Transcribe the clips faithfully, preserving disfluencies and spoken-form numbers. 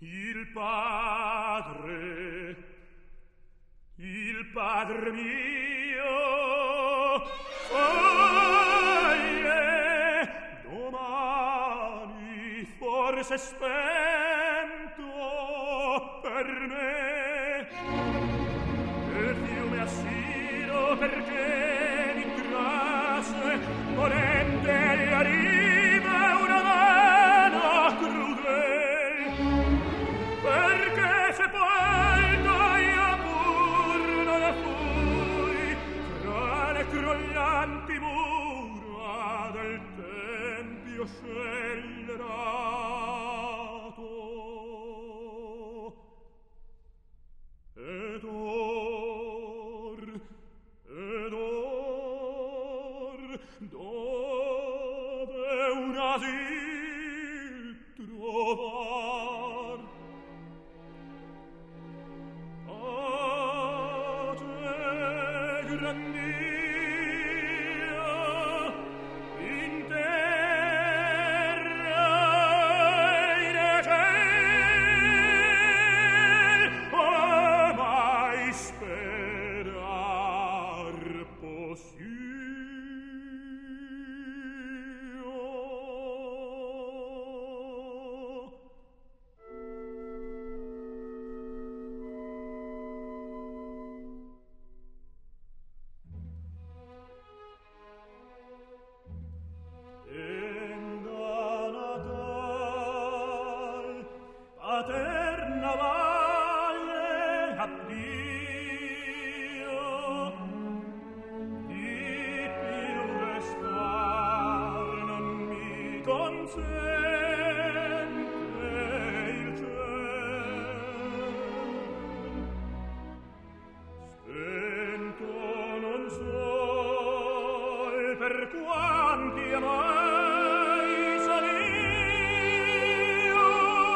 Il padre, il padre mio, foglie, domani forse spento per me, il fiume assiro perché mi trasse, volente la riva una vena crudel, perché sepolto io pur non fui fra le crollanti mura del tempio scellerato. Ed or, ed or, dove un asil trovar? A te, gran Dio, in terra e in ciel, mai sperar possio. Enda Natal, paterna valle, addio, di più restar non mi consente il ciel. Spento non so per quanti amai salio,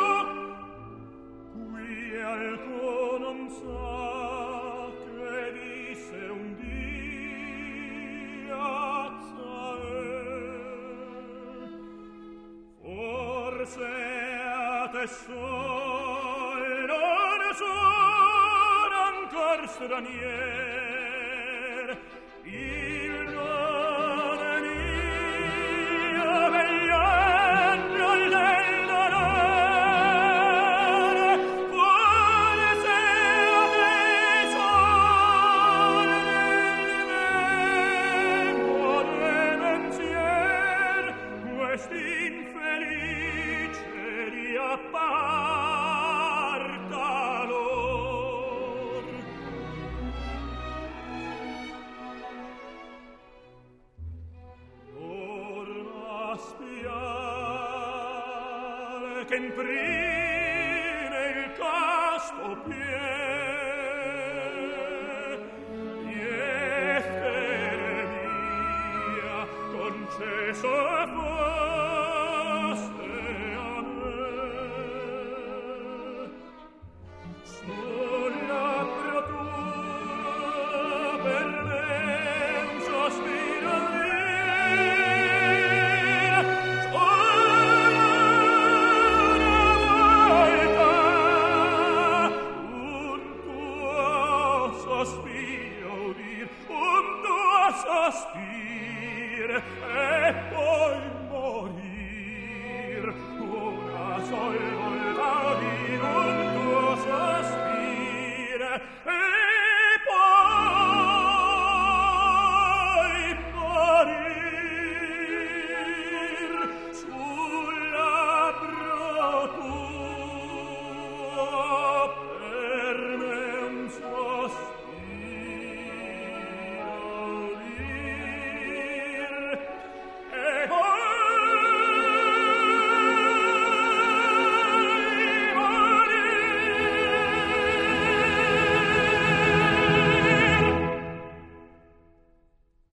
qui alto non sa che disse un dia Zael. Forse a te sol non sono ancor stranier, il nome mio degli angel del dolore, forse a te sol nel vento del pensier quest'infelice riapparta lor. Torna a spiare che in prime il casto pie, piefere mia, concesso a voi.